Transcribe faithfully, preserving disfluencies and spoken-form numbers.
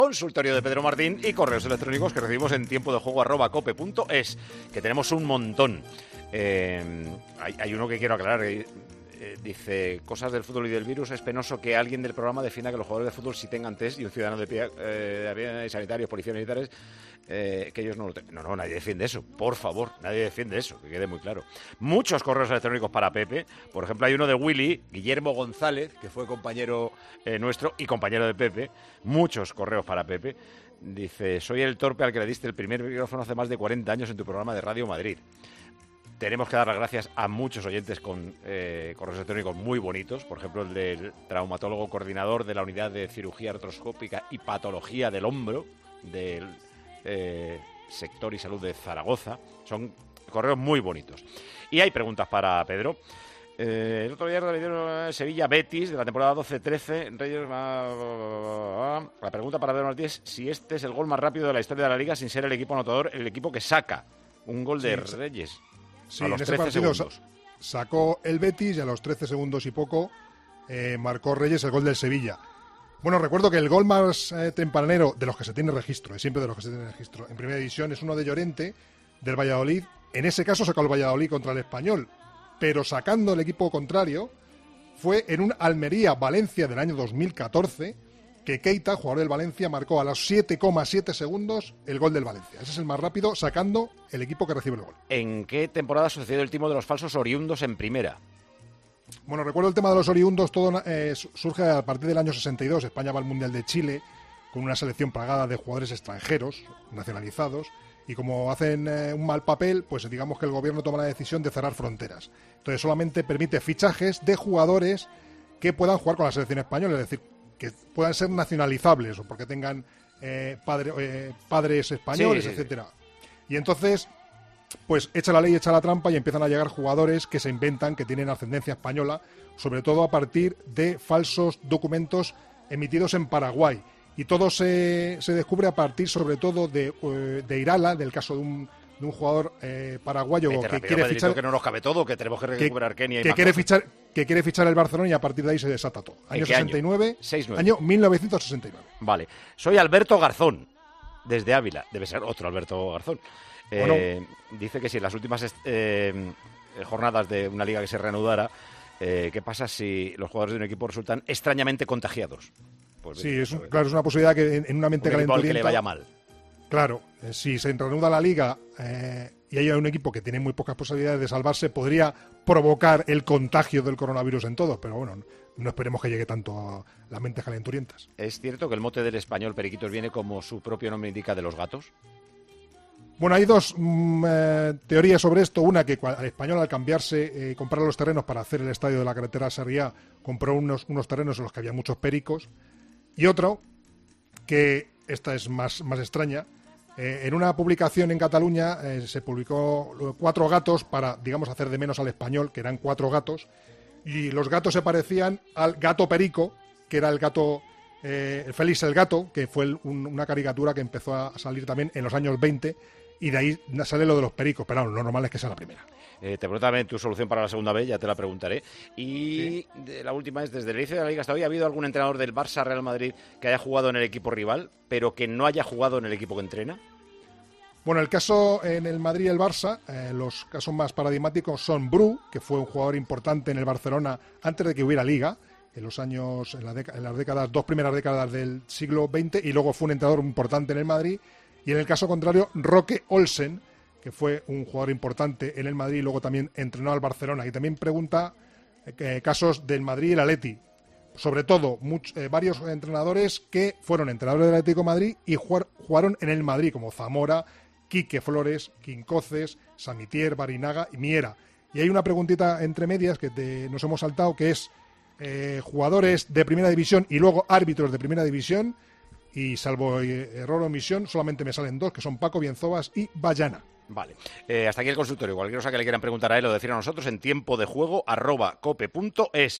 Consultorio de Pedro Martín y correos electrónicos que recibimos en tiempo de juego arroba cope punto es, que tenemos un montón. Eh, hay, hay uno que quiero aclarar. Eh, eh, dice, cosas del fútbol y del virus. Es penoso que alguien del programa defienda que los jugadores de fútbol sí tengan test y un ciudadano de pie, eh, de sanitarios, policías militares, eh, que ellos no lo tengan. No, no, nadie defiende eso. Por favor, nadie defiende eso, que quede muy claro. Muchos correos electrónicos para Pepe. Por ejemplo, hay uno de Willy, Guillermo González, que fue compañero eh, nuestro y compañero de Pepe. Muchos correos para Pepe. Dice, soy el torpe al que le diste el primer micrófono hace más de cuarenta años en tu programa de Radio Madrid. Tenemos que dar las gracias a muchos oyentes con eh, correos electrónicos muy bonitos. Por ejemplo, el del traumatólogo coordinador de la unidad de cirugía artroscópica y patología del hombro del eh, sector y salud de Zaragoza. Son correos muy bonitos. Y hay preguntas para Pedro. Eh, el otro día le dieron Sevilla-Betis de la temporada doce trece. Reyes. La pregunta para Pedro Martí es si este es el gol más rápido de la historia de la Liga sin ser el equipo anotador, el equipo que saca un gol de sí, Reyes. Sí, a los en ese trece partido segundos. Sacó el Betis y a los trece segundos y poco eh, marcó Reyes el gol del Sevilla. Bueno, recuerdo que el gol más eh, tempranero de los que se tiene registro, es siempre de los que se tiene registro, en primera división es uno de Llorente, del Valladolid. En ese caso sacó el Valladolid contra el Español, pero sacando el equipo contrario fue en un Almería-Valencia del año dos mil catorce, que Keita, jugador del Valencia, marcó a los siete coma siete segundos el gol del Valencia. Ese es el más rápido sacando el equipo que recibe el gol. ¿En qué temporada sucedió el timo de los falsos oriundos en primera? Bueno, recuerdo el tema de los oriundos, todo eh, surge a partir del año sesenta y dos. España va al Mundial de Chile con una selección plagada de jugadores extranjeros, nacionalizados, y como hacen eh, un mal papel, pues digamos que el gobierno toma la decisión de cerrar fronteras. Entonces solamente permite fichajes de jugadores que puedan jugar con la selección española, es decir, que puedan ser nacionalizables o porque tengan eh, padre, eh, padres españoles, sí, sí, etcétera. Y entonces, pues echa la ley, echa la trampa y empiezan a llegar jugadores que se inventan, que tienen ascendencia española, sobre todo a partir de falsos documentos emitidos en Paraguay. Y todo se, se descubre a partir, sobre todo, de, de Irala, del caso de un, de un jugador eh, paraguayo Vete que rápido, quiere Pedrito, fichar... que no nos cabe todo, que tenemos que recuperar que, Kenia y que quiere fichar que quiere fichar el Barcelona y a partir de ahí se desata todo. Año sesenta y nueve, año? año mil novecientos sesenta y nueve. Vale. Soy Alberto Garzón, desde Ávila. Debe ser otro Alberto Garzón. Eh, no? Dice que si en las últimas eh, jornadas de una liga que se reanudara, eh, ¿qué pasa si los jugadores de un equipo resultan extrañamente contagiados? Pues sí, es un, claro, es una posibilidad que en, en una mente un equipo calenturienta... al que le vaya mal. Claro, eh, si se reanuda la liga eh, y hay un equipo que tiene muy pocas posibilidades de salvarse, podría provocar el contagio del coronavirus en todos, pero bueno, no esperemos que llegue tanto a las mentes calenturientas. ¿Es cierto que el mote del español Periquitos viene, como su propio nombre indica, de los gatos? Bueno, hay dos mm, eh, teorías sobre esto. Una, que el español al cambiarse, eh, comprar los terrenos para hacer el estadio de la carretera Sarriá, compró unos, unos terrenos en los que había muchos pericos. Y otro, que esta es más, más extraña, eh, en una publicación en Cataluña eh, se publicó cuatro gatos para, digamos, hacer de menos al español, que eran cuatro gatos, y los gatos se parecían al gato perico, que era el gato, eh, el Félix el gato, que fue el, un, una caricatura que empezó a salir también en los años veinte, y de ahí sale lo de los pericos, pero no, lo normal es que sea la primera. Eh, te pregunto también tu solución para la segunda vez, ya te la preguntaré. Y sí. de, la última es, desde el inicio de la Liga hasta hoy, ¿ha habido algún entrenador del Barça Real Madrid que haya jugado en el equipo rival, pero que no haya jugado en el equipo que entrena? Bueno, el caso en el Madrid y el Barça, eh, los casos más paradigmáticos son Bru, que fue un jugador importante en el Barcelona antes de que hubiera Liga, en los años, en, la deca, en las décadas, dos primeras décadas del siglo veinte, y luego fue un entrenador importante en el Madrid. Y en el caso contrario, Roque Olsen, que fue un jugador importante en el Madrid y luego también entrenó al Barcelona. Y también pregunta eh, casos del Madrid y el Atleti. Sobre todo, much, eh, varios entrenadores que fueron entrenadores del Atlético de Madrid y jugar, jugaron en el Madrid, como Zamora, Quique Flores, Quincoces, Samitier, Barinaga y Miera. Y hay una preguntita entre medias que te, nos hemos saltado, que es eh, jugadores de primera división y luego árbitros de primera división. Y salvo error o omisión, solamente me salen dos, que son Paco Bienzobas y Bayana. Vale. Eh, hasta aquí el consultorio. Cualquier cosa que le quieran preguntar a él o decir a nosotros en tiempo de juego arroba cope punto es.